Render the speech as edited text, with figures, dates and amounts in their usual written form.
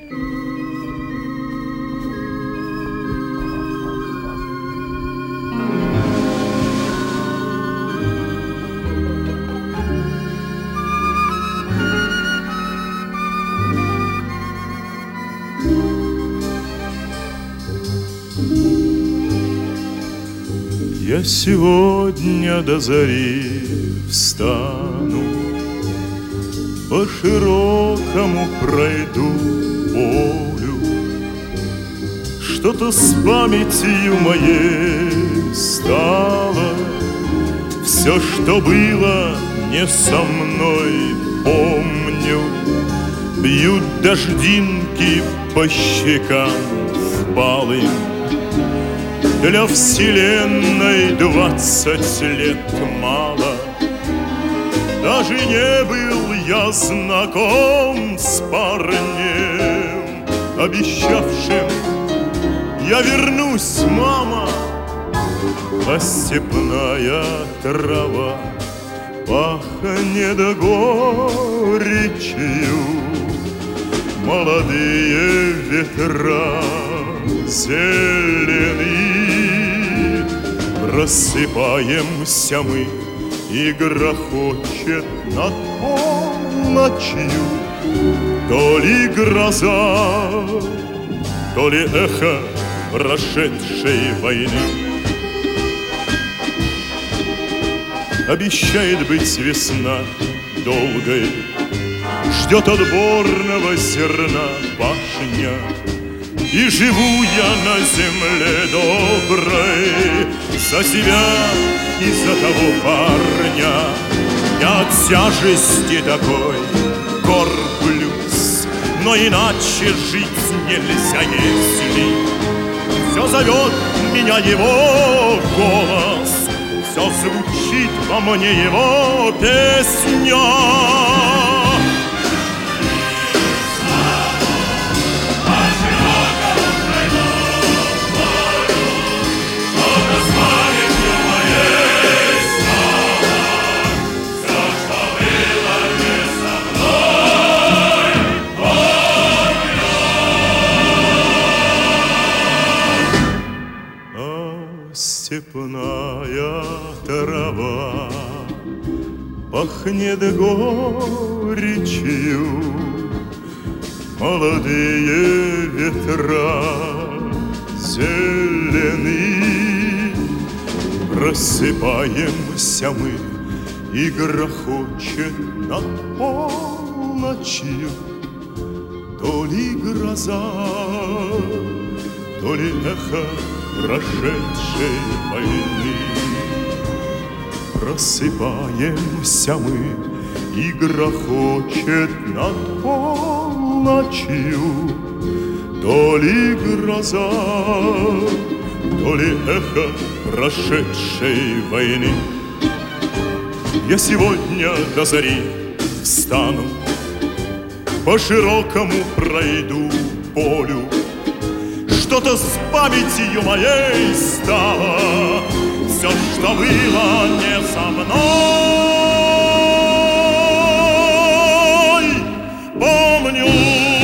Я сегодня до зари встану, по широкому пройду полю. Что-то с памятью моей стало, все, что было не со мной, помню. Бьют дождинки по щекам впалым. Для вселенной 20 лет мало. Даже не был я знаком с парнем, обещавшим: я вернусь, мама. А степная трава пахнет горечью, молодые ветра зеленые. Просыпаемся мы, и грохочет над полночью то ли гроза, то ли эхо прошедшей войны. Обещает быть весна долгой, ждет отборного зерна пашня. И живу я на земле доброй за себя и за того парня. Я от тяжести такой корплюсь, но иначе жить нельзя, если все зовет меня его голос, все звучит во мне его песня. Степная трава пахнет горечью, молодые ветра зелены. Просыпаемся мы, и грохочет над полночью то ли гроза, то ли эхо прошедшей войны. Просыпаемся мы, и грохочет над полночью то ли гроза, то ли эхо прошедшей войны. Я сегодня до зари встану, по широкому пройду полю. Что-то с памятью моей стало, все, что было не со мной, помню.